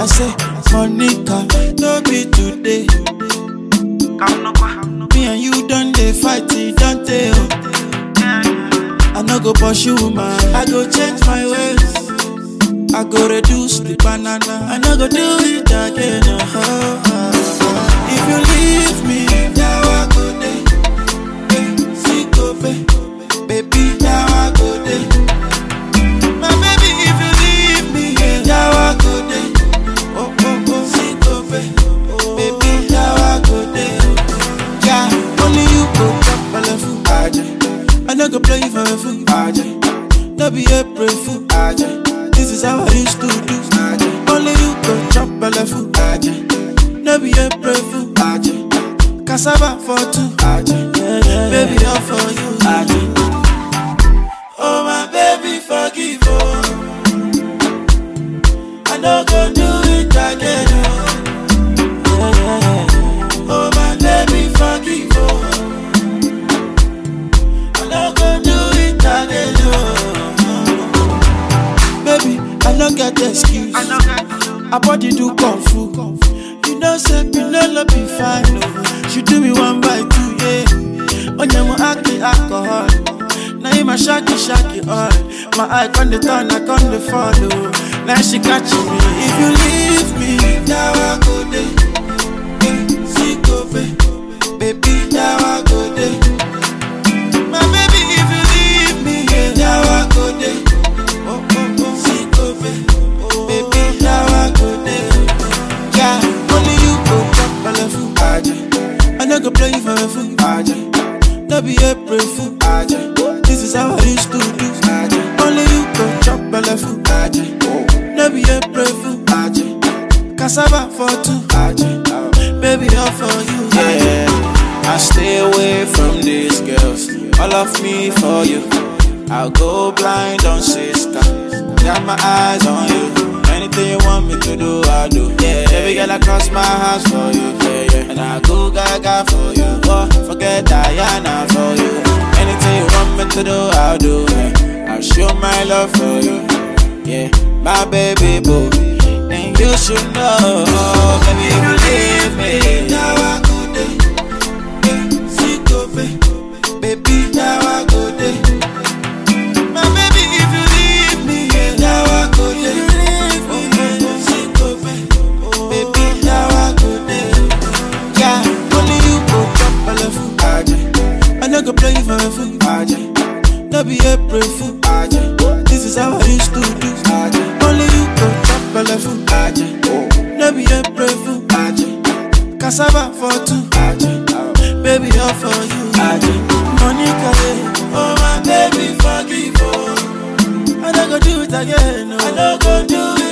I say, Monica, no be today. Me and you done dey fight, don't they? I no go pursue man, I go change my ways. I go reduce the banana, I no go do it again. If you leave me, now I go there. See go baby, now I go there. My baby, if you leave me, now I go there. Oh, see go baby, now I go there. Yeah, only you go chop my food. I no go play for a fool. No be April fool. This is how I used to do. Only you go chop my food. No be April fool. Cassava for two. Baby, all for you. Oh my baby, forgive oh. I no go do it again. Oh my baby, forgive oh. I no go do it again. Baby, I no get excuse. I body do kung fu. You know, say Pinelo be fine. She do me 1 by 2, yeah. On your acting alcohol. Now you my shaky all. My eye on the turn, I on the follow. Now she catching me. If you leave me, now I go there. See go baby, now I go there. My baby, if you leave me, now I go there. Oh, see go baby, now I go there. Yeah, only you go chop my food. I no go play for a fool. No be April fool. This is how I used to do. Only you go chop my food. No be April fool. Cassava for two. Baby, all for you. Yeah, I stay away from these girls. All of me for you. I'll go blind on sister. Got my eyes on you. Anything you want me to do, I'll do. Yeah, every girl I cross my heart for you. Yeah. And I go gaga for you. Oh, forget Diana for you. Anything you want me to do, I'll do. Yeah. I'll show my love for you. Yeah, my baby boo. And you should know, baby, if you leave me, now I go there. See go baby, now I go there. My baby, if you leave me, now I go there. See go baby, now I go there. Yeah, only you go chop my food. I no go play for a fool. No be April fool. This is how I used to do. Only you go chop my food. No be April fool. Cassava for two. Baby, all for you. Monica, oh my baby, forgive oh. I no go do it again. I no go do it.